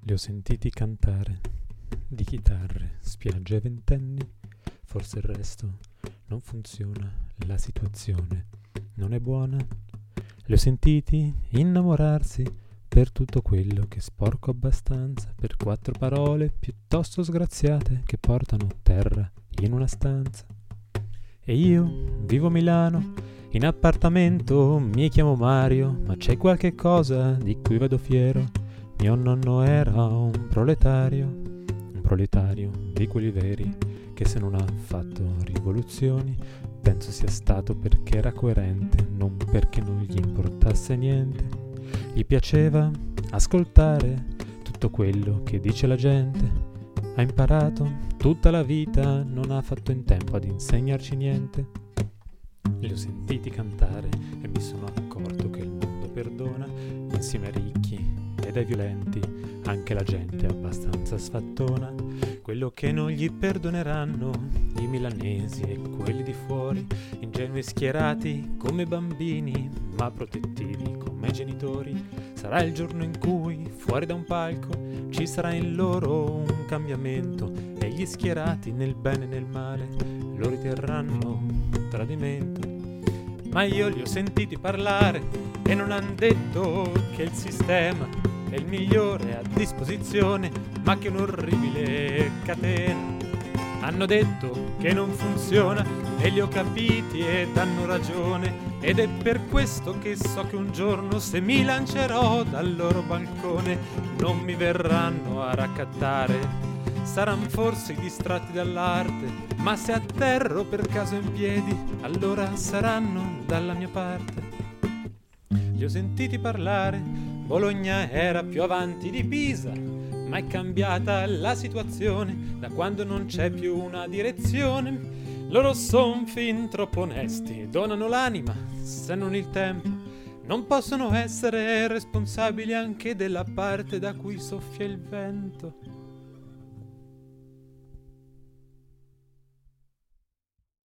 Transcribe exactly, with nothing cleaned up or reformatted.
Li ho sentiti cantare di chitarre, spiagge e ventenni. Forse il resto non funziona, la situazione non è buona. Li ho sentiti innamorarsi per tutto quello che è sporco abbastanza, per quattro parole piuttosto sgraziate che portano terra in una stanza. E io vivo a Milano, in appartamento, mi chiamo Mario, ma c'è qualche cosa di cui vado fiero. Mio nonno era un proletario, un proletario di quelli veri, che se non ha fatto rivoluzioni, penso sia stato perché era coerente, non perché non gli importasse niente. Gli piaceva ascoltare tutto quello che dice la gente. Ha imparato tutta la vita, non ha fatto in tempo ad insegnarci niente. Li ho sentiti cantare e mi sono accorto che il mondo perdona, insieme ai ricchi ed ai violenti, anche la gente è abbastanza sfattona. Quello che non gli perdoneranno i milanesi e quelli di fuori, ingenui schierati come bambini, ma protettivi come genitori. Sarà il giorno in cui, fuori da un palco, ci sarà in loro un cambiamento e gli schierati nel bene e nel male lo riterranno un tradimento. Ma io li ho sentiti parlare e non han detto che il sistema è il migliore a disposizione, ma che è un'orribile catena. Hanno detto che non funziona e li ho capiti ed hanno ragione, ed è per questo che so che un giorno, se mi lancerò dal loro balcone, non mi verranno a raccattare. Saran forse distratti dall'arte, ma se atterro per caso in piedi, allora saranno dalla mia parte. Li ho sentiti parlare, Bologna era più avanti di Pisa, ma è cambiata la situazione da quando non c'è più una direzione. Loro son fin troppo onesti, donano l'anima se non il tempo. Non possono essere responsabili anche della parte da cui soffia il vento.